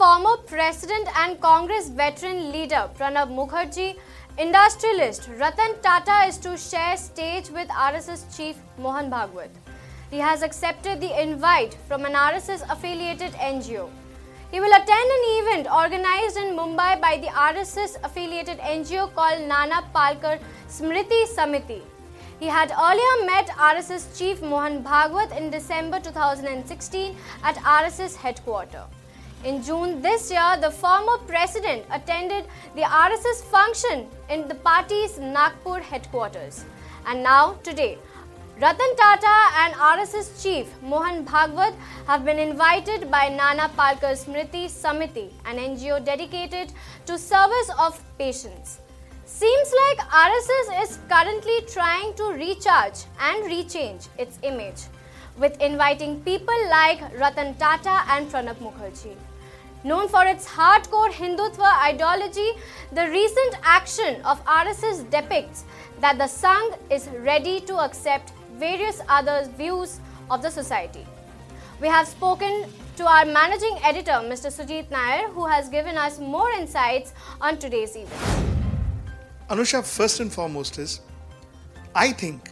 former president and Congress veteran leader Pranab Mukherjee, industrialist Ratan Tata is to share stage with RSS chief Mohan Bhagwat. He has accepted the invite from an RSS-affiliated NGO. He will attend an event organized in Mumbai by the RSS-affiliated NGO called Nana Palkar Smriti Samiti. He had earlier met RSS chief Mohan Bhagwat in December 2016 at RSS headquarters. In June this year, the former president attended the RSS function in the party's Nagpur headquarters. And now, today, Ratan Tata and RSS chief Mohan Bhagwat have been invited by Nana Palkar Smriti Samiti, an NGO dedicated to service of patients. Seems like RSS is currently trying to recharge and rechange its image with inviting people like Ratan Tata and Pranab Mukherjee. Known for its hardcore Hindutva ideology, the recent action of RSS depicts that the Sangh is ready to accept various other views of the society. We have spoken to our managing editor, Mr. Sujit Nair, who has given us more insights on today's event. Anusha, first and foremost is, I think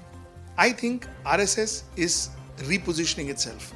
RSS is repositioning itself.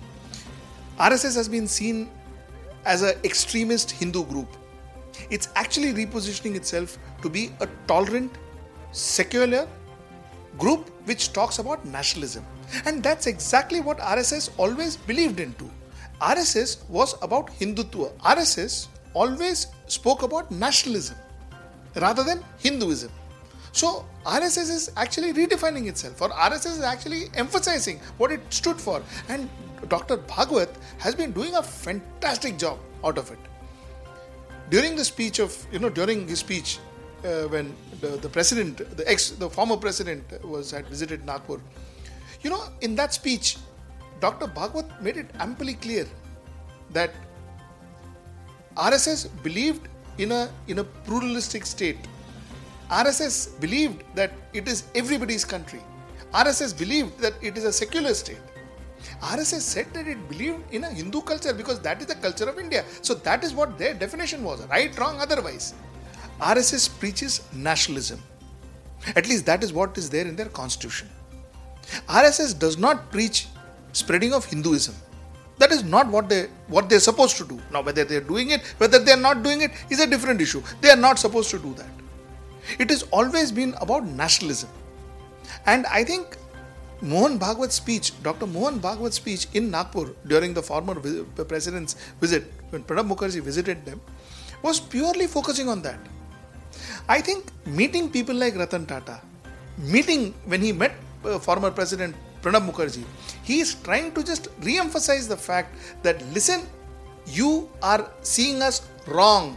RSS has been seen as an extremist Hindu group. It's actually repositioning itself to be a tolerant, secular group which talks about nationalism. And that's exactly what RSS always believed into. RSS was about Hindutva. RSS always spoke about nationalism rather than Hinduism. So RSS is actually redefining itself, or RSS is actually emphasizing what it stood for. And Dr. Bhagwat has been doing a fantastic job out of it. During his speech, when the president, the former president had visited Nagpur, in that speech, Dr. Bhagwat made it amply clear that RSS believed in a pluralistic state. RSS believed that it is everybody's country. RSS believed that it is a secular state. RSS said that it believed in a Hindu culture because that is the culture of India. So that is what their definition was, right, wrong, otherwise. RSS preaches nationalism. At least that is what is there in their constitution. RSS does not preach spreading of Hinduism. That is not what they're supposed to do. Now, whether they're doing it, whether they're not doing it is a different issue. They are not supposed to do that. It has always been about nationalism. And I think Mohan Bhagwat's speech, Dr. Mohan Bhagwat's speech in Nagpur during the former president's visit, when Pranab Mukherjee visited them, was purely focusing on that. I think meeting people like Ratan Tata, when he met former President Pranab Mukherjee, he is trying to just re-emphasize the fact that, listen, you are seeing us wrong.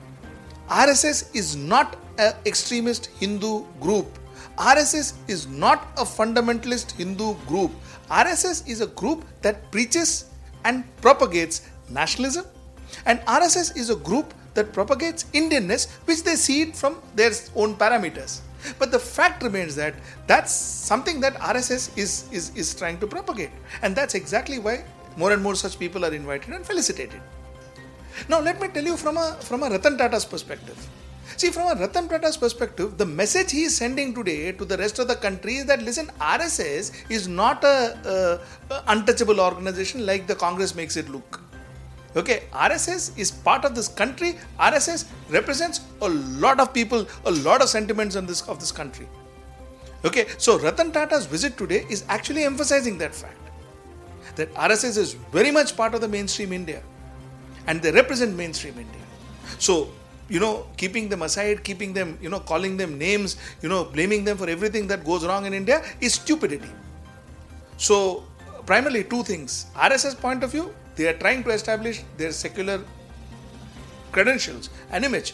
RSS is not an extremist Hindu group. RSS is not a fundamentalist Hindu group. RSS is a group that preaches and propagates nationalism, and RSS is a group that propagates Indianness, which they see it from their own parameters. But the fact remains that that's something that RSS is trying to propagate, and that's exactly why more and more such people are invited and felicitated. Now let me tell you from a Ratan Tata's perspective. See, from a Ratan Tata's perspective, the message he is sending today to the rest of the country is that, listen, RSS is not a untouchable organization like the Congress makes it look. Okay, RSS is part of this country. RSS represents a lot of people, a lot of sentiments of this country. Okay, so Ratan Tata's visit today is actually emphasizing that fact, that RSS is very much part of the mainstream India, and they represent mainstream India. So, keeping them aside, keeping them, calling them names, blaming them for everything that goes wrong in India is stupidity. So, primarily two things. RSS point of view, they are trying to establish their secular credentials and image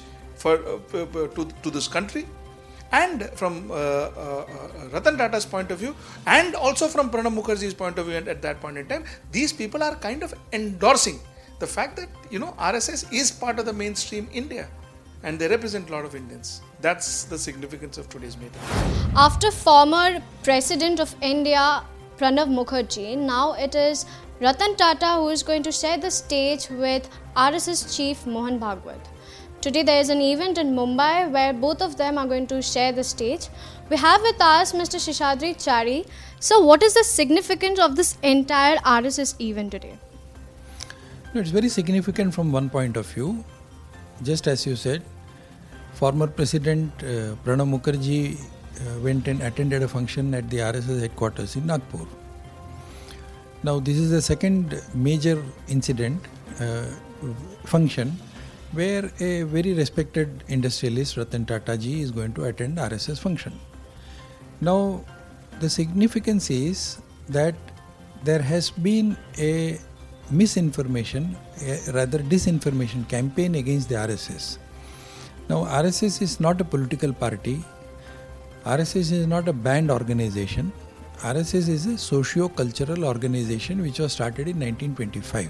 to this country. And from Ratan Tata's point of view, and also from Pranab Mukherjee's point of view at that point in time, these people are kind of endorsing the fact that, RSS is part of the mainstream India, and they represent a lot of Indians. That's the significance of today's meeting. After former President of India, Pranab Mukherjee, now it is Ratan Tata, who is going to share the stage with RSS chief Mohan Bhagwat. Today there is an event in Mumbai where both of them are going to share the stage. We have with us Mr. Seshadri Chari. So what is the significance of this entire RSS event today? No, it's very significant from one point of view. Just as you said, former President Pranab Mukherjee went and attended a function at the RSS headquarters in Nagpur. Now this is the second major incident, function, where a very respected industrialist Ratan Tata ji is going to attend RSS function. Now the significance is that there has been a misinformation, rather disinformation campaign against the RSS. Now RSS is not a political party, RSS is not a banned organization, RSS is a socio-cultural organization which was started in 1925.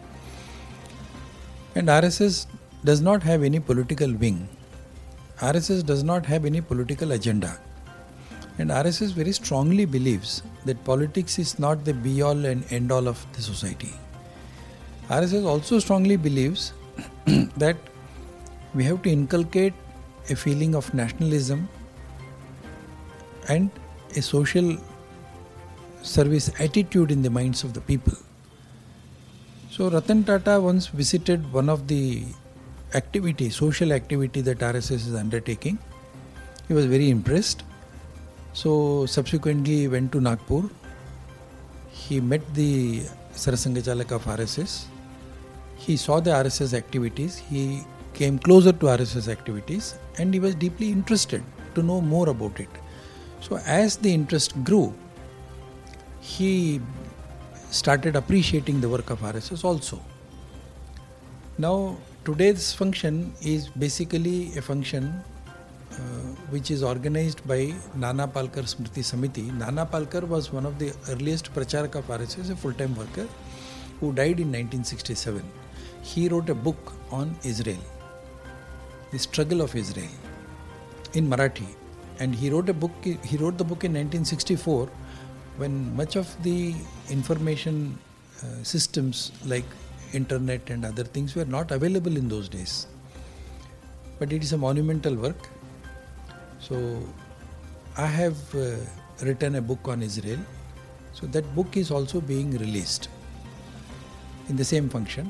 And RSS does not have any political wing. RSS does not have any political agenda. And RSS very strongly believes that politics is not the be-all and end-all of the society. RSS also strongly believes that we have to inculcate a feeling of nationalism and a social service attitude in the minds of the people. So Ratan Tata once visited one of the social activity that RSS is undertaking. He was very impressed. So subsequently he went to Nagpur. He met the Sarasangachalak of RSS. He saw the RSS activities. He came closer to RSS activities and he was deeply interested to know more about it. So as the interest grew, he started appreciating the work of RSS also. Now today's function is basically a function which is organized by Nana Palkar Smriti Samiti. Nana Palkar was one of the earliest pracharak of RSS, a full-time worker who died in 1967. He wrote a book on Israel, the struggle of Israel, in Marathi. And he wrote the book in 1964 when much of the information systems like internet and other things were not available in those days. But it is a monumental work. So I have written a book on Israel. So that book is also being released in the same function.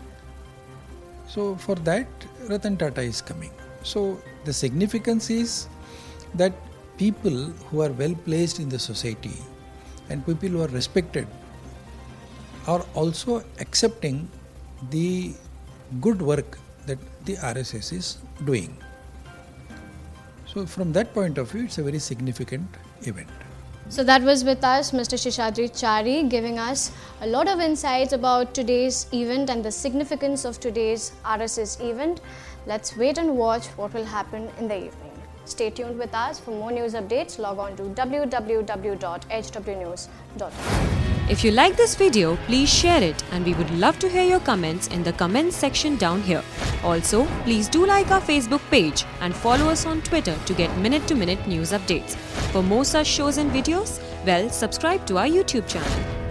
So for that, Ratan Tata is coming. So the significance is that people who are well placed in the society and people who are respected are also accepting the good work that the RSS is doing. So from that point of view, it's a very significant event. So that was with us Mr. Seshadri Chari, giving us a lot of insights about today's event and the significance of today's RSS event. Let's wait and watch what will happen in the evening. Stay tuned with us. For more news updates, log on to www.hwnews.com. If you like this video, please share it, and we would love to hear your comments in the comments section down here. Also, please do like our Facebook page and follow us on Twitter to get minute-to-minute news updates. For more such shows and videos, subscribe to our YouTube channel.